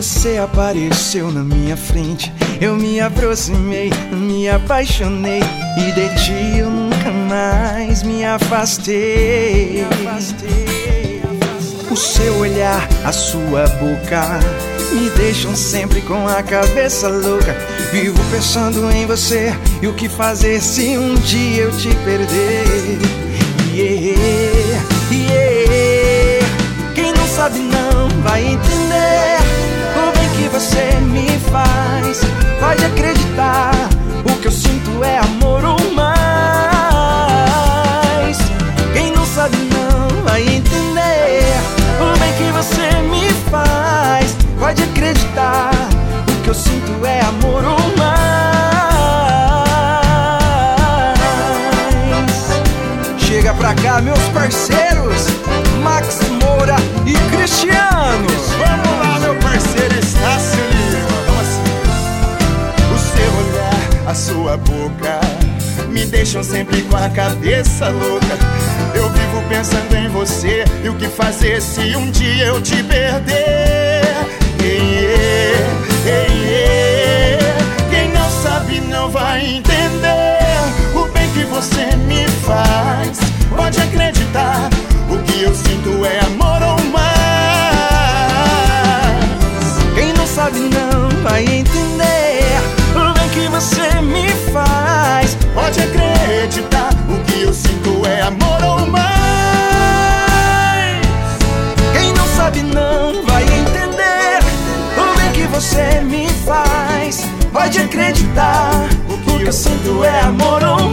você apareceu na minha frente, eu me aproximei, me apaixonei, e de ti eu nunca mais me afastei. O seu olhar, a sua boca me deixam sempre com a cabeça louca. Vivo pensando em você e o que fazer se um dia eu te perder. Yeah, yeah. Quem não sabe não vai entender o bem que você me faz. Pode acreditar, o que eu sinto é amor ou mais. Quem não sabe não vai entender o bem que você me faz. Pode acreditar, o que eu sinto é amor ou mais. Chega pra cá, meus parceiros, Max Moura e Cristiano. Vamos lá, meu parceiro Estácio Lima. Vamos assim. O seu olhar, a sua boca me deixam sempre com a cabeça louca. Eu vivo pensando em você e o que fazer se um dia eu te perder. Quem não sabe não vai entender o bem que você me faz. Pode acreditar, o que eu sinto é amor ou mais. Quem não sabe não vai entender o bem que você me faz. Pode acreditar, o que eu sinto é amor ou mais. Quem não sabe não vai entender o bem que você me faz. Pode acreditar, o que eu sinto é amor ou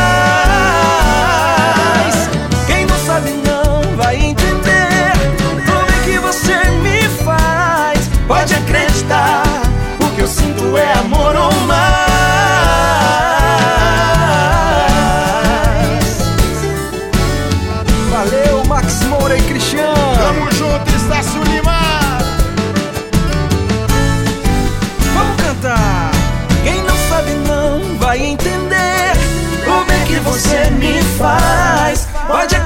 mais. Quem não sabe não vai entender o bem que você me faz. Pode acreditar, o que eu sinto é amor ou mais. Valeu, Max Moura e Cristiano. Tamo junto, Estácio Lima. Vamos cantar. Quem não sabe não vai entender o bem que você me faz. Pode